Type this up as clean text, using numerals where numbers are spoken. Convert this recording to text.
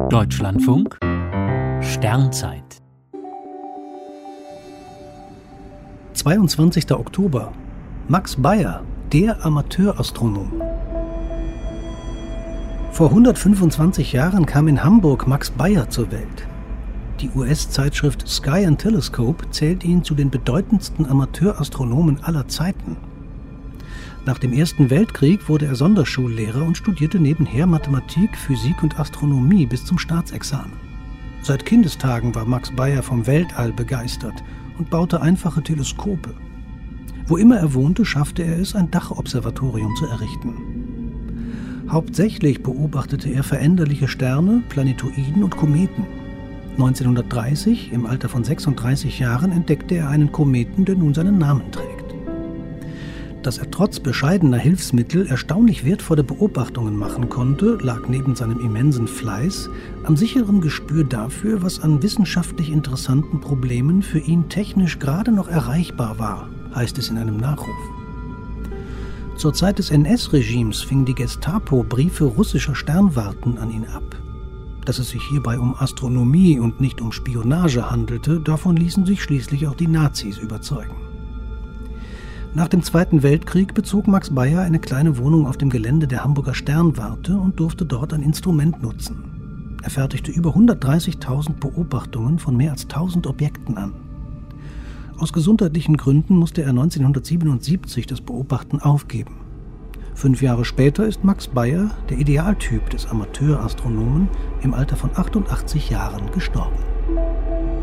Deutschlandfunk Sternzeit 22. Oktober. Max Bayer, der Amateurastronom. Vor 125 Jahren kam in Hamburg Max Bayer zur Welt. Die US-Zeitschrift Sky and Telescope zählt ihn zu den bedeutendsten Amateurastronomen aller Zeiten. Nach dem Ersten Weltkrieg wurde er Sonderschullehrer und studierte nebenher Mathematik, Physik und Astronomie bis zum Staatsexamen. Seit Kindestagen war Max Bayer vom Weltall begeistert und baute einfache Teleskope. Wo immer er wohnte, schaffte er es, ein Dachobservatorium zu errichten. Hauptsächlich beobachtete er veränderliche Sterne, Planetoiden und Kometen. 1930, im Alter von 36 Jahren, entdeckte er einen Kometen, der nun seinen Namen trägt. Dass er trotz bescheidener Hilfsmittel erstaunlich wertvolle Beobachtungen machen konnte, lag neben seinem immensen Fleiß am sicheren Gespür dafür, was an wissenschaftlich interessanten Problemen für ihn technisch gerade noch erreichbar war, heißt es in einem Nachruf. Zur Zeit des NS-Regimes fing die Gestapo Briefe russischer Sternwarten an ihn ab. Dass es sich hierbei um Astronomie und nicht um Spionage handelte, davon ließen sich schließlich auch die Nazis überzeugen. Nach dem Zweiten Weltkrieg bezog Max Bayer eine kleine Wohnung auf dem Gelände der Hamburger Sternwarte und durfte dort ein Instrument nutzen. Er fertigte über 130.000 Beobachtungen von mehr als 1000 Objekten an. Aus gesundheitlichen Gründen musste er 1977 das Beobachten aufgeben. 5 Jahre später ist Max Bayer, der Idealtyp des Amateurastronomen, im Alter von 88 Jahren gestorben.